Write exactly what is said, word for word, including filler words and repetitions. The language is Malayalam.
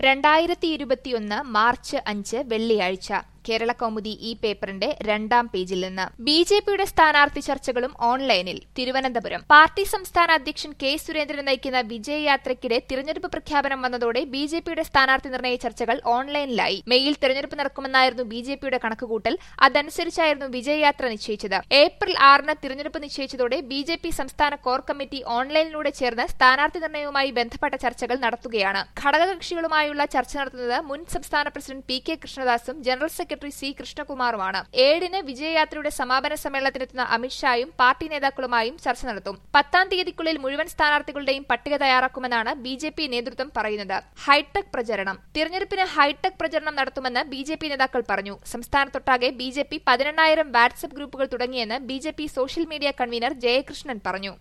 രണ്ടായിരത്തി ഇരുപത്തിയൊന്ന് മാർച്ച് അഞ്ച് വെള്ളിയാഴ്ച കേരള കൗമുദി ഈ പേപ്പറിന്റെ രണ്ടാം പേജിൽ നിന്ന് ബി ജെ പിയുടെ സ്ഥാനാർത്ഥി ചർച്ചകളും ഓൺലൈനിൽ തിരുവനന്തപുരം പാർട്ടി സംസ്ഥാന അധ്യക്ഷൻ കെ സുരേന്ദ്രൻ നയിക്കുന്ന വിജയയാത്രയ്ക്കിടെ തിരഞ്ഞെടുപ്പ് പ്രഖ്യാപനം വന്നതോടെ ബി ജെ പിയുടെ സ്ഥാനാർത്ഥി നിർണയ ചർച്ചകൾ ഓൺലൈനിലായി. മെയിൽ തിരഞ്ഞെടുപ്പ് നടക്കുമെന്നായിരുന്നു ബി ജെ പിയുടെ കണക്കുകൂട്ടൽ. അതനുസരിച്ചായിരുന്നു വിജയയാത്ര നിശ്ചയിച്ചത്. ഏപ്രിൽ ആറിന് തിരഞ്ഞെടുപ്പ് നിശ്ചയിച്ചതോടെ ബി ജെ പി സംസ്ഥാന കോർ കമ്മിറ്റി ഓൺലൈനിലൂടെ ചേർന്ന് സ്ഥാനാർത്ഥി നിർണയവുമായി ബന്ധപ്പെട്ട ചർച്ചകൾ നടത്തുകയാണ്. ഘടകകക്ഷികളുമായുള്ള ചർച്ച നടത്തുന്നത് മുൻ സംസ്ഥാന പ്രസിഡന്റ് പി കെ കൃഷ്ണദാസും ജനറൽ സെക്രട്ടറി സി കൃഷ്ണകുമാറുമാണ്. ഏഴിന് വിജയയാത്രയുടെ സമാപന സമ്മേളനത്തിനെത്തുന്ന അമിത്ഷായും പാർട്ടി നേതാക്കളുമായും ചർച്ച നടത്തും. പത്താം തീയതിക്കുള്ളിൽ മുഴുവൻ സ്ഥാനാർത്ഥികളുടെയും പട്ടിക തയ്യാറാക്കുമെന്നാണ് ബി ജെ പി നേതൃത്വം പറയുന്നത്. ഹൈടെക് പ്രചരണം തിരഞ്ഞെടുപ്പിന് ഹൈടെക് പ്രചരണം നടത്തുമെന്ന് ബി ജെ പി നേതാക്കൾ പറഞ്ഞു. സംസ്ഥാനത്തൊട്ടാകെ ബി ജെ പി പതിനെണ്ണായിരം വാട്സ്ആപ്പ് ഗ്രൂപ്പുകൾ തുടങ്ങിയെന്ന് B J P social media convener Jayakrishnan പറഞ്ഞു.